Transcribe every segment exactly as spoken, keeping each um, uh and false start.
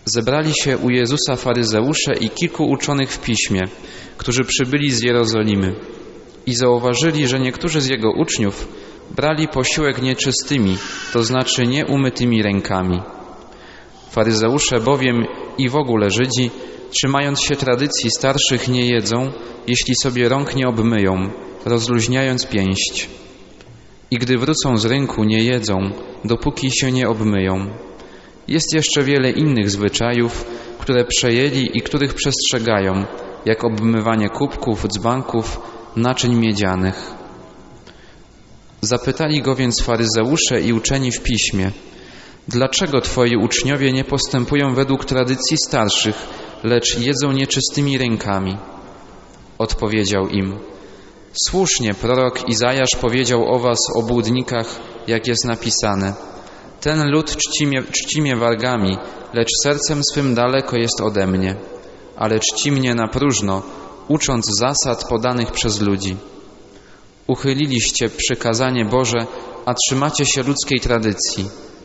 Zebrali się u Jezusa faryzeusze i kilku uczonych w piśmie, którzy przybyli z Jerozolimy i zauważyli, że niektórzy z Jego uczniów brali posiłek nieczystymi, to znaczy nieumytymi rękami. Faryzeusze bowiem i w ogóle Żydzi, trzymając się tradycji starszych, nie jedzą, jeśli sobie rąk nie obmyją, rozluźniając pięść. I gdy wrócą z rynku, nie jedzą, dopóki się nie obmyją. Jest jeszcze wiele innych zwyczajów, które przejęli i których przestrzegają, jak obmywanie kubków, dzbanków, naczyń miedzianych. Zapytali go więc faryzeusze i uczeni w piśmie: dlaczego twoi uczniowie nie postępują według tradycji starszych, lecz jedzą nieczystymi rękami? Odpowiedział im: słusznie prorok Izajasz powiedział o was, obłudnikach, jak jest napisane: ten lud czci mnie, czci mnie wargami, lecz sercem swym daleko jest ode mnie, ale czci mnie na próżno, ucząc zasad podanych przez ludzi. Uchyliliście przykazanie Boże, a trzymacie się ludzkiej tradycji.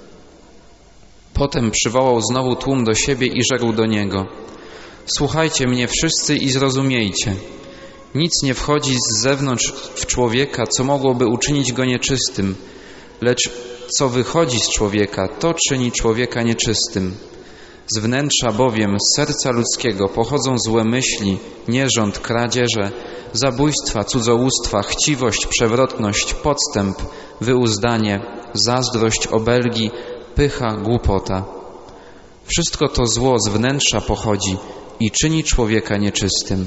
Potem przywołał znowu tłum do siebie i rzekł do niego: słuchajcie mnie wszyscy i zrozumiejcie. Nic nie wchodzi z zewnątrz w człowieka, co mogłoby uczynić go nieczystym, lecz co wychodzi z człowieka, to czyni człowieka nieczystym. Z wnętrza bowiem, z serca ludzkiego pochodzą złe myśli, nierząd, kradzieże, zabójstwa, cudzołóstwa, chciwość, przewrotność, podstęp, wyuzdanie, zazdrość, obelgi, pycha, głupota. Wszystko to zło z wnętrza pochodzi i czyni człowieka nieczystym.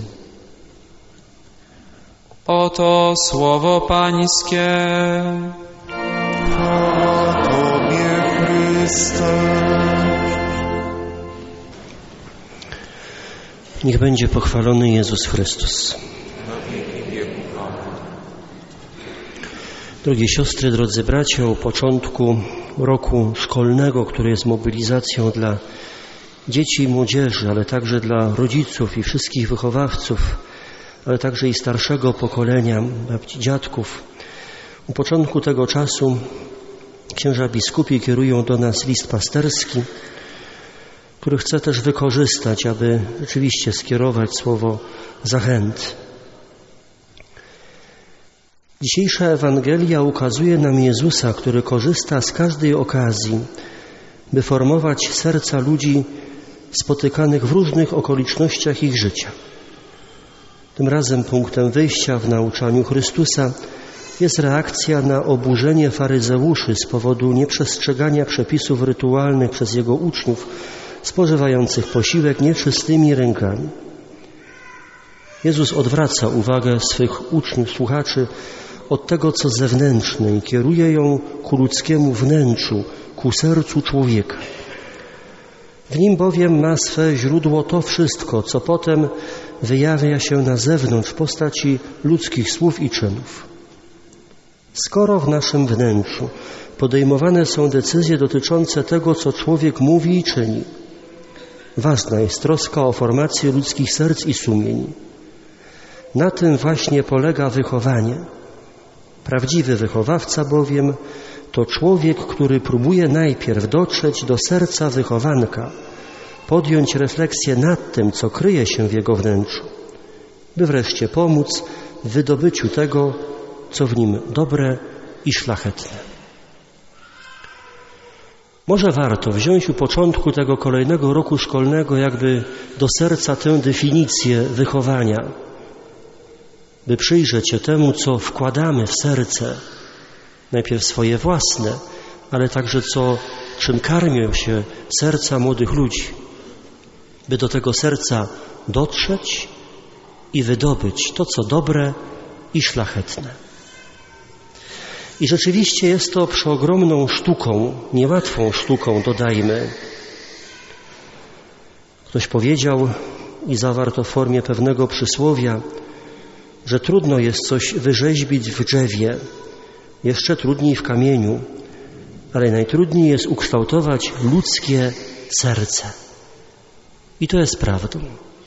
Oto słowo Pańskie. Chwała Tobie, Chryste. Niech będzie pochwalony Jezus Chrystus. Drogie siostry, drodzy bracia, o początku roku szkolnego, który jest mobilizacją dla dzieci i młodzieży, ale także dla rodziców i wszystkich wychowawców, ale także i starszego pokolenia, babci, dziadków. U początku tego czasu księża biskupi kierują do nas list pasterski, który chcę też wykorzystać, aby rzeczywiście skierować słowo zachęty. Dzisiejsza Ewangelia ukazuje nam Jezusa, który korzysta z każdej okazji, by formować serca ludzi spotykanych w różnych okolicznościach ich życia. Tym razem punktem wyjścia w nauczaniu Chrystusa jest reakcja na oburzenie faryzeuszy z powodu nieprzestrzegania przepisów rytualnych przez Jego uczniów, spożywających posiłek nieczystymi rękami. Jezus odwraca uwagę swych uczniów, słuchaczy od tego, co zewnętrzne i kieruje ją ku ludzkiemu wnętrzu, ku sercu człowieka. W nim bowiem ma swe źródło to wszystko, co potem wyjawia się na zewnątrz w postaci ludzkich słów i czynów. Skoro w naszym wnętrzu podejmowane są decyzje dotyczące tego, co człowiek mówi i czyni, ważna jest troska o formację ludzkich serc i sumień. Na tym właśnie polega wychowanie. Prawdziwy wychowawca bowiem to człowiek, który próbuje najpierw dotrzeć do serca wychowanka, podjąć refleksję nad tym, co kryje się w jego wnętrzu, by wreszcie pomóc w wydobyciu tego, co w nim dobre i szlachetne. Może warto wziąć u początku tego kolejnego roku szkolnego jakby do serca tę definicję wychowania, by przyjrzeć się temu, co wkładamy w serce, najpierw swoje własne, ale także co, czym karmią się serca młodych ludzi, by do tego serca dotrzeć i wydobyć to, co dobre i szlachetne. I rzeczywiście jest to przeogromną sztuką, niełatwą sztuką, dodajmy. Ktoś powiedział i zawarto w formie pewnego przysłowia, że trudno jest coś wyrzeźbić w drzewie, jeszcze trudniej w kamieniu, ale najtrudniej jest ukształtować ludzkie serce. I to jest prawdą.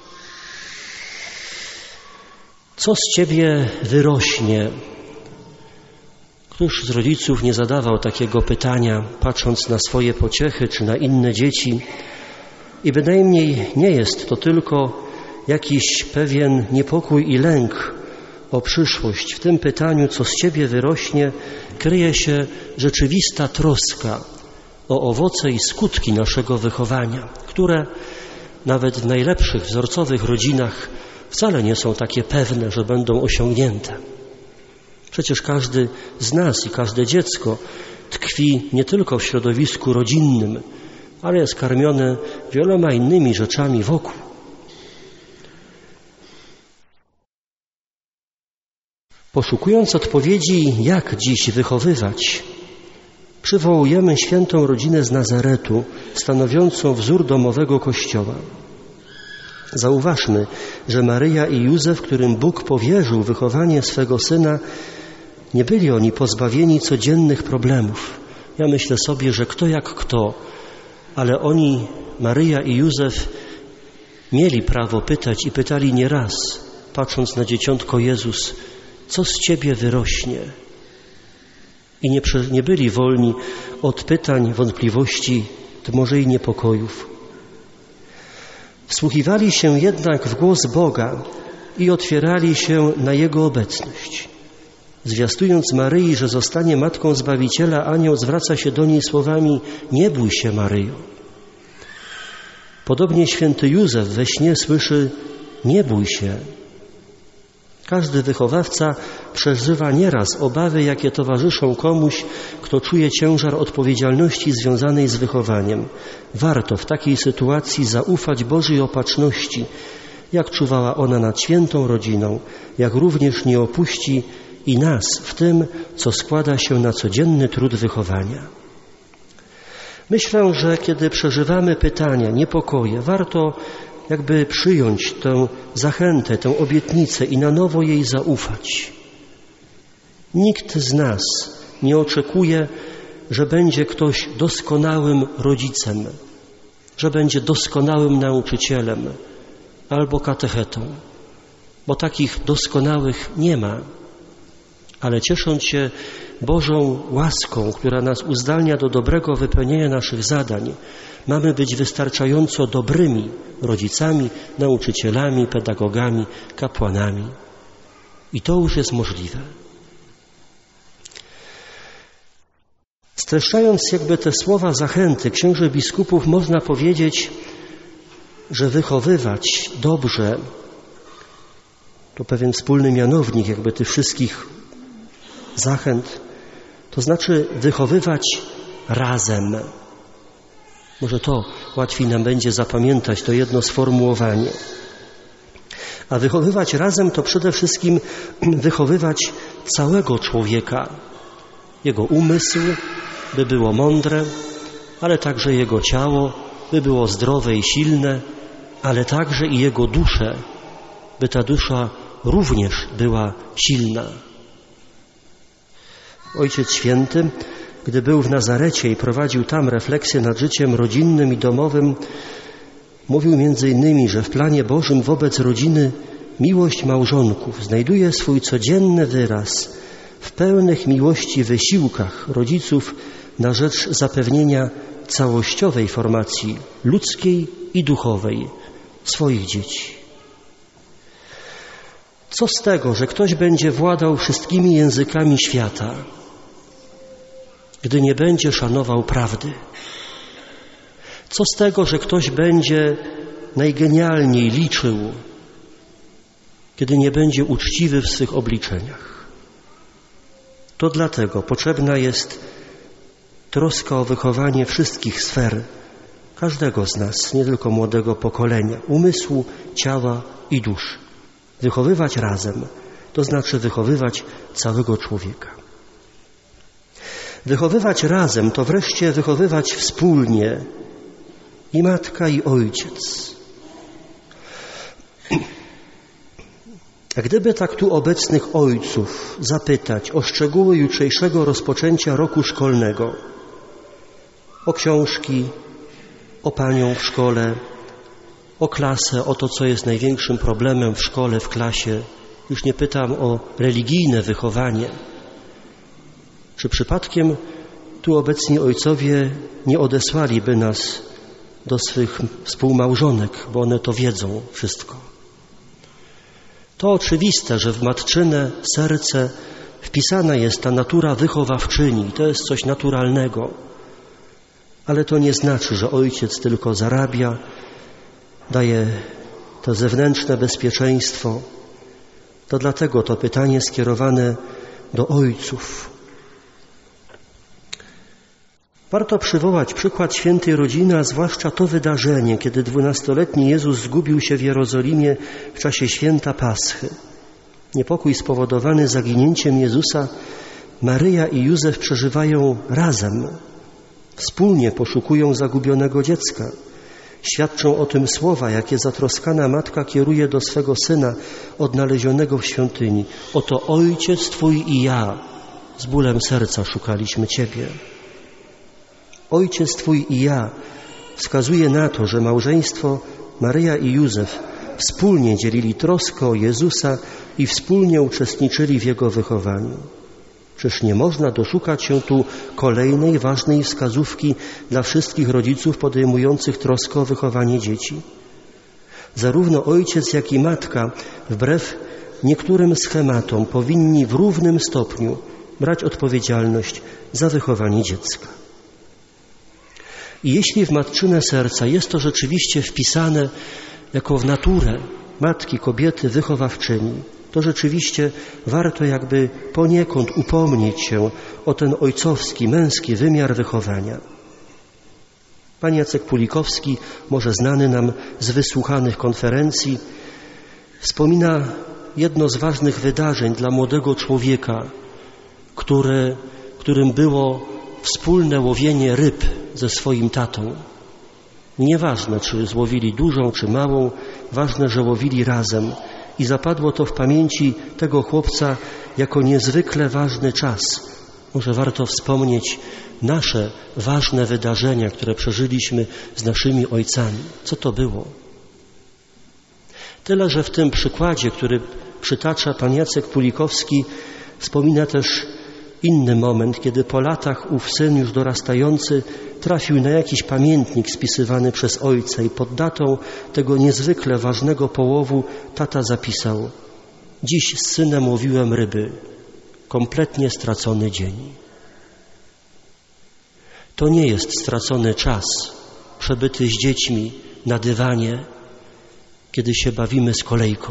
Co z ciebie wyrośnie? Któż z rodziców nie zadawał takiego pytania, patrząc na swoje pociechy czy na inne dzieci? I bynajmniej nie jest to tylko jakiś pewien niepokój i lęk o przyszłość. W tym pytaniu, co z Ciebie wyrośnie, kryje się rzeczywista troska o owoce i skutki naszego wychowania, które nawet w najlepszych, wzorcowych rodzinach wcale nie są takie pewne, że będą osiągnięte. Przecież każdy z nas i każde dziecko tkwi nie tylko w środowisku rodzinnym, ale jest karmione wieloma innymi rzeczami wokół. Poszukując odpowiedzi, jak dziś wychowywać, przywołujemy świętą rodzinę z Nazaretu, stanowiącą wzór domowego Kościoła. Zauważmy, że Maryja i Józef, którym Bóg powierzył wychowanie swego Syna, nie byli oni pozbawieni codziennych problemów. Ja myślę sobie, że kto jak kto, ale oni, Maryja i Józef, mieli prawo pytać i pytali nieraz, patrząc na dzieciątko Jezus, co z Ciebie wyrośnie? I nie, nie byli wolni od pytań, wątpliwości, to może i niepokojów. Wsłuchiwali się jednak w głos Boga i otwierali się na Jego obecność. Zwiastując Maryi, że zostanie matką Zbawiciela, anioł zwraca się do niej słowami: nie bój się, Maryjo. Podobnie święty Józef we śnie słyszy: nie bój się. Każdy wychowawca przeżywa nieraz obawy, jakie towarzyszą komuś, kto czuje ciężar odpowiedzialności związanej z wychowaniem. Warto w takiej sytuacji zaufać Bożej opatrzności, jak czuwała ona nad świętą rodziną, jak również nie opuści i nas w tym, co składa się na codzienny trud wychowania. Myślę, że kiedy przeżywamy pytania, niepokoje, warto jakby przyjąć tę zachętę, tę obietnicę i na nowo jej zaufać. Nikt z nas nie oczekuje, że będzie ktoś doskonałym rodzicem, że będzie doskonałym nauczycielem albo katechetą, bo takich doskonałych nie ma. Ale ciesząc się Bożą łaską, która nas uzdalnia do dobrego wypełnienia naszych zadań, mamy być wystarczająco dobrymi rodzicami, nauczycielami, pedagogami, kapłanami. I to już jest możliwe. Streszczając jakby te słowa zachęty księży biskupów, można powiedzieć, że wychowywać dobrze to pewien wspólny mianownik jakby tych wszystkich zachęt, to znaczy wychowywać razem. Może to łatwiej nam będzie zapamiętać, to jedno sformułowanie. A wychowywać razem to przede wszystkim wychowywać całego człowieka. Jego umysł, by było mądre, ale także jego ciało, by było zdrowe i silne, ale także i jego duszę, by ta dusza również była silna. Ojciec Święty, gdy był w Nazarecie i prowadził tam refleksję nad życiem rodzinnym i domowym, mówił między innymi, że w planie Bożym wobec rodziny miłość małżonków znajduje swój codzienny wyraz w pełnych miłości wysiłkach rodziców na rzecz zapewnienia całościowej formacji ludzkiej i duchowej swoich dzieci. Co z tego, że ktoś będzie władał wszystkimi językami świata, gdy nie będzie szanował prawdy? Co z tego, że ktoś będzie najgenialniej liczył, kiedy nie będzie uczciwy w swych obliczeniach? To dlatego potrzebna jest troska o wychowanie wszystkich sfer, każdego z nas, nie tylko młodego pokolenia, umysłu, ciała i duszy. Wychowywać razem, to znaczy wychowywać całego człowieka. Wychowywać razem to wreszcie wychowywać wspólnie i matka, i ojciec. A gdyby tak tu obecnych ojców zapytać o szczegóły jutrzejszego rozpoczęcia roku szkolnego, o książki, o panią w szkole, o klasę, o to, co jest największym problemem w szkole, w klasie, już nie pytam o religijne wychowanie, czy przypadkiem tu obecni ojcowie nie odesłaliby nas do swych współmałżonek, bo one to wiedzą wszystko. To oczywiste, że w matczyne serce wpisana jest ta natura wychowawczyni. To jest coś naturalnego. Ale to nie znaczy, że ojciec tylko zarabia, daje to zewnętrzne bezpieczeństwo. To dlatego to pytanie skierowane do ojców. Warto przywołać przykład świętej rodziny, a zwłaszcza to wydarzenie, kiedy dwunastoletni Jezus zgubił się w Jerozolimie w czasie święta Paschy. Niepokój spowodowany zaginięciem Jezusa Maryja i Józef przeżywają razem. Wspólnie poszukują zagubionego dziecka. Świadczą o tym słowa, jakie zatroskana matka kieruje do swego syna odnalezionego w świątyni. Oto ojciec Twój i ja z bólem serca szukaliśmy Ciebie. Ojciec Twój i ja wskazuje na to, że małżeństwo Maryja i Józef wspólnie dzielili troskę o Jezusa i wspólnie uczestniczyli w Jego wychowaniu. Czyż nie można doszukać się tu kolejnej ważnej wskazówki dla wszystkich rodziców podejmujących troskę o wychowanie dzieci? Zarówno ojciec, jak i matka, wbrew niektórym schematom, powinni w równym stopniu brać odpowiedzialność za wychowanie dziecka. I jeśli w matczyne serca jest to rzeczywiście wpisane jako w naturę matki, kobiety, wychowawczyni, to rzeczywiście warto jakby poniekąd upomnieć się o ten ojcowski, męski wymiar wychowania. Pan Jacek Pulikowski, może znany nam z wysłuchanych konferencji, wspomina jedno z ważnych wydarzeń dla młodego człowieka, które, którym było wspólne łowienie ryb ze swoim tatą. Nieważne, czy złowili dużą, czy małą, ważne, że łowili razem. I zapadło to w pamięci tego chłopca jako niezwykle ważny czas. Może warto wspomnieć nasze ważne wydarzenia, które przeżyliśmy z naszymi ojcami. Co to było? Tyle, że w tym przykładzie, który przytacza pan Jacek Pulikowski, wspomina też inny moment, kiedy po latach ów syn już dorastający trafił na jakiś pamiętnik spisywany przez ojca i pod datą tego niezwykle ważnego połowu tata zapisał: dziś z synem łowiłem ryby, kompletnie stracony dzień. To nie jest stracony czas przebyty z dziećmi na dywanie, kiedy się bawimy z kolejką.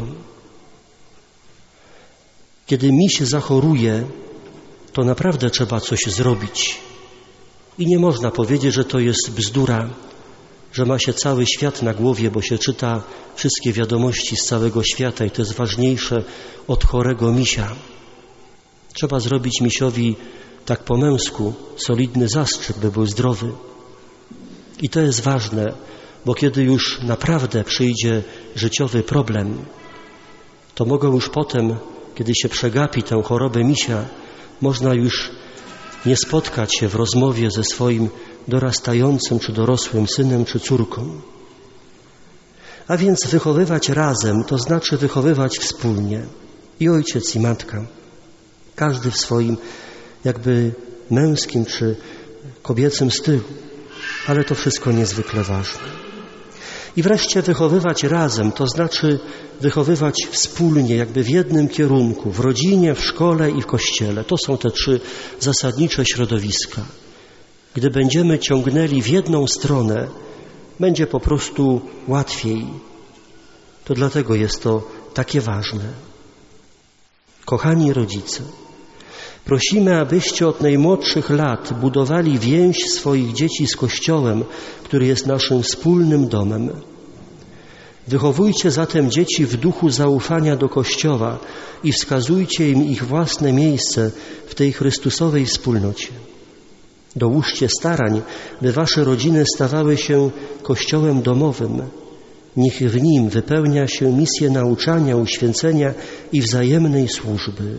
Kiedy miś zachoruje, to naprawdę trzeba coś zrobić. I nie można powiedzieć, że to jest bzdura, że ma się cały świat na głowie, bo się czyta wszystkie wiadomości z całego świata i to jest ważniejsze od chorego misia. Trzeba zrobić misiowi tak po męsku solidny zastrzyk, by był zdrowy. I to jest ważne, bo kiedy już naprawdę przyjdzie życiowy problem, to mogą już potem, kiedy się przegapi tę chorobę misia, można już nie spotkać się w rozmowie ze swoim dorastającym czy dorosłym synem czy córką. A więc wychowywać razem, to znaczy wychowywać wspólnie. I ojciec, i matka. Każdy w swoim jakby męskim czy kobiecym stylu. Ale to wszystko niezwykle ważne. I wreszcie wychowywać razem, to znaczy wychowywać wspólnie, jakby w jednym kierunku, w rodzinie, w szkole i w kościele. To są te trzy zasadnicze środowiska. Gdy będziemy ciągnęli w jedną stronę, będzie po prostu łatwiej. To dlatego jest to takie ważne. Kochani rodzice, prosimy, abyście od najmłodszych lat budowali więź swoich dzieci z Kościołem, który jest naszym wspólnym domem. Wychowujcie zatem dzieci w duchu zaufania do Kościoła i wskazujcie im ich własne miejsce w tej Chrystusowej wspólnocie. Dołóżcie starań, by wasze rodziny stawały się Kościołem domowym. Niech w nim wypełnia się misję nauczania, uświęcenia i wzajemnej służby.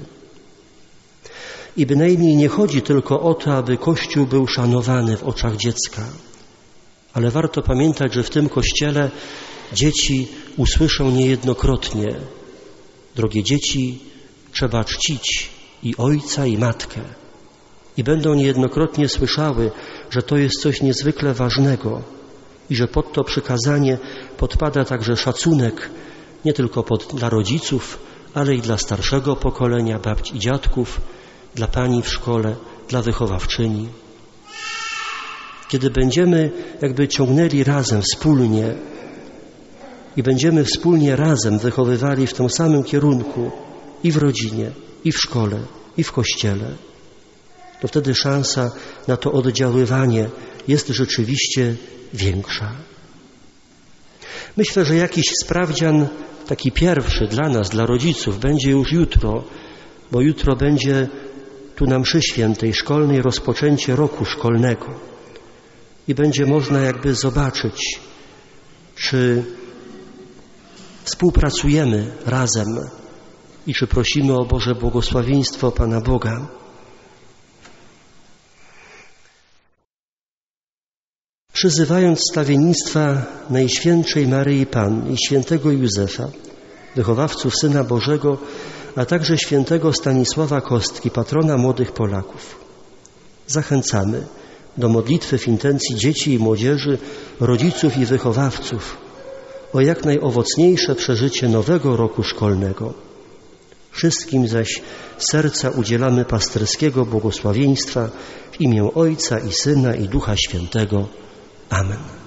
I bynajmniej nie chodzi tylko o to, aby Kościół był szanowany w oczach dziecka, ale warto pamiętać, że w tym Kościele dzieci usłyszą niejednokrotnie: drogie dzieci, trzeba czcić i ojca, i matkę. I będą niejednokrotnie słyszały, że to jest coś niezwykle ważnego, i że pod to przykazanie podpada także szacunek nie tylko pod, dla rodziców, ale i dla starszego pokolenia, babci i dziadków, dla pani w szkole, dla wychowawczyni. Kiedy będziemy jakby ciągnęli razem, wspólnie i będziemy wspólnie razem wychowywali w tym samym kierunku i w rodzinie, i w szkole, i w kościele, to wtedy szansa na to oddziaływanie jest rzeczywiście większa. Myślę, że jakiś sprawdzian, taki pierwszy dla nas, dla rodziców, będzie już jutro, bo jutro będzie tu na mszy świętej szkolnej rozpoczęcie roku szkolnego i będzie można jakby zobaczyć, czy współpracujemy razem i czy prosimy o Boże błogosławieństwo Pana Boga. Przyzywając stawiennictwa Najświętszej Maryi Panny i świętego Józefa, wychowawców Syna Bożego, a także świętego Stanisława Kostki, patrona młodych Polaków, zachęcamy do modlitwy w intencji dzieci i młodzieży, rodziców i wychowawców o jak najowocniejsze przeżycie nowego roku szkolnego. Wszystkim zaś z serca udzielamy pasterskiego błogosławieństwa w imię Ojca i Syna i Ducha Świętego. Amen.